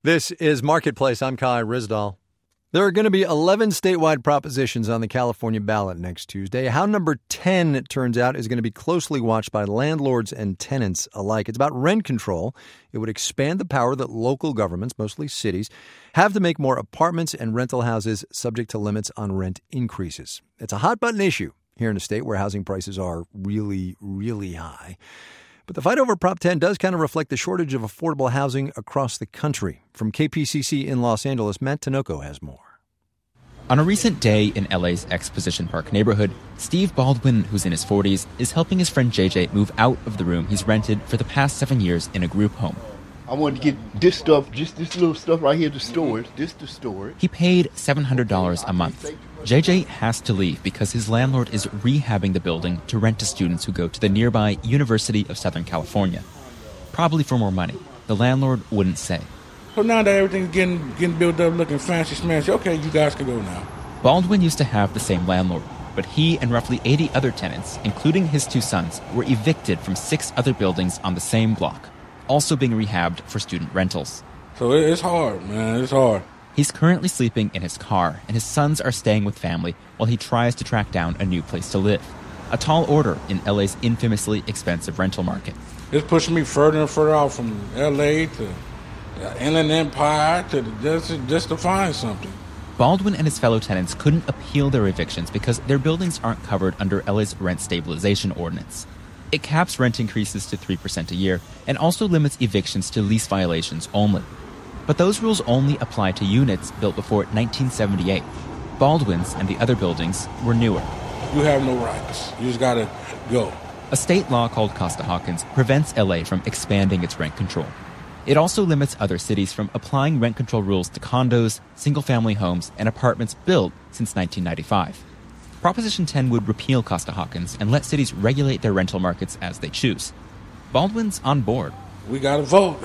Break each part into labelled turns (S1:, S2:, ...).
S1: This is Marketplace. I'm Kai Ryssdal. There are going to be 11 statewide propositions on the California ballot next Tuesday. How number 10, it turns out, is going to be closely watched by landlords and tenants alike. It's about rent control. It would expand the power that local governments, mostly cities, have to make more apartments and rental houses subject to limits on rent increases. It's a hot-button issue here in a state where housing prices are really, really high. But the fight over Prop 10 does kind of reflect the shortage of affordable housing across the country. From KPCC in Los Angeles, Matt Tinoco has more.
S2: On a recent day in LA's Exposition Park neighborhood, Steve Baldwin, who's in his 40s, is helping his friend JJ move out of the room he's rented for the past 7 years in a group home.
S3: I wanted to get this stuff, just this little stuff right here to store it, this to store it.
S2: He paid $700 a month. JJ has to leave because his landlord is rehabbing the building to rent to students who go to the nearby University of Southern California. Probably for more money. The landlord wouldn't say.
S4: So now that everything's getting built up, looking fancy smashy, okay, you guys can go now.
S2: Baldwin used to have the same landlord, but he and roughly 80 other tenants, including his 2 sons, were evicted from 6 other buildings on the same block, also being rehabbed for student rentals.
S4: So it's hard, man. It's hard.
S2: He's currently sleeping in his car, and his sons are staying with family while he tries to track down a new place to live. A tall order in LA's infamously expensive rental market.
S4: It's pushing me further and further out from LA to Inland Empire to just to find something.
S2: Baldwin and his fellow tenants couldn't appeal their evictions because their buildings aren't covered under LA's rent stabilization ordinance. It caps rent increases to 3% a year and also limits evictions to lease violations only. But those rules only apply to units built before 1978. Baldwin's and the other buildings were newer.
S4: You have no rights. You just gotta go.
S2: A state law called Costa-Hawkins prevents LA from expanding its rent control. It also limits other cities from applying rent control rules to condos, single-family homes, and apartments built since 1995. Proposition 10 would repeal Costa-Hawkins and let cities regulate their rental markets as they choose. Baldwin's on board.
S4: We gotta vote.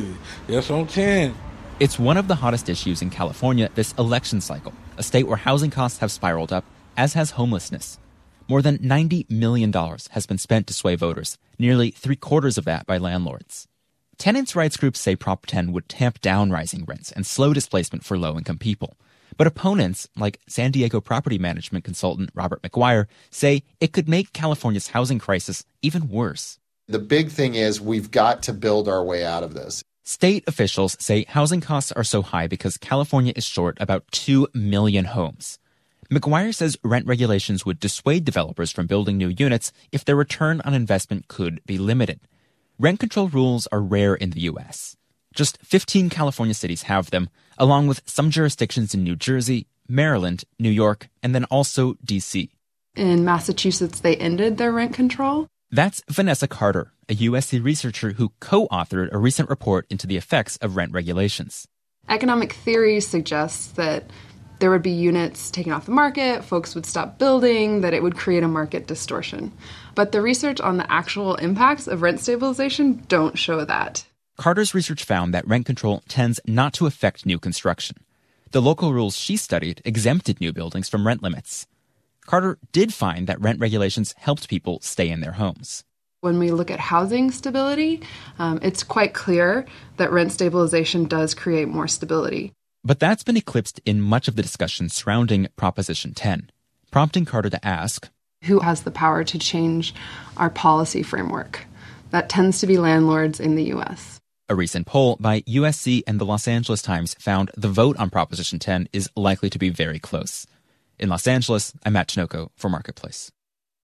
S4: Yes, on 10.
S2: It's one of the hottest issues in California this election cycle, a state where housing costs have spiraled up, as has homelessness. More than $90 million has been spent to sway voters, nearly 3/4 of that by landlords. Tenants' rights groups say Prop 10 would tamp down rising rents and slow displacement for low-income people. But opponents, like San Diego property management consultant Robert McGuire, say it could make California's housing crisis even worse.
S5: The big thing is we've got to build our way out of this.
S2: State officials say housing costs are so high because California is short about 2 million homes. McGuire says rent regulations would dissuade developers from building new units if their return on investment could be limited. Rent control rules are rare in the U.S. Just 15 California cities have them, along with some jurisdictions in New Jersey, Maryland, New York, and then also D.C.
S6: In Massachusetts, they ended their rent control.
S2: That's Vanessa Carter, a USC researcher who co-authored a recent report into the effects of rent regulations.
S6: Economic theory suggests that there would be units taken off the market, folks would stop building, that it would create a market distortion. But the research on the actual impacts of rent stabilization don't show that.
S2: Carter's research found that rent control tends not to affect new construction. The local rules she studied exempted new buildings from rent limits. Carter did find that rent regulations helped people stay in their homes.
S6: When we look at housing stability, it's quite clear that rent stabilization does create more stability.
S2: But that's been eclipsed in much of the discussion surrounding Proposition 10, prompting Carter to ask,
S6: who has the power to change our policy framework? That tends to be landlords in the U.S.
S2: A recent poll by USC and the Los Angeles Times found the vote on Proposition 10 is likely to be very close. In Los Angeles, I'm Matt Tinoco for Marketplace.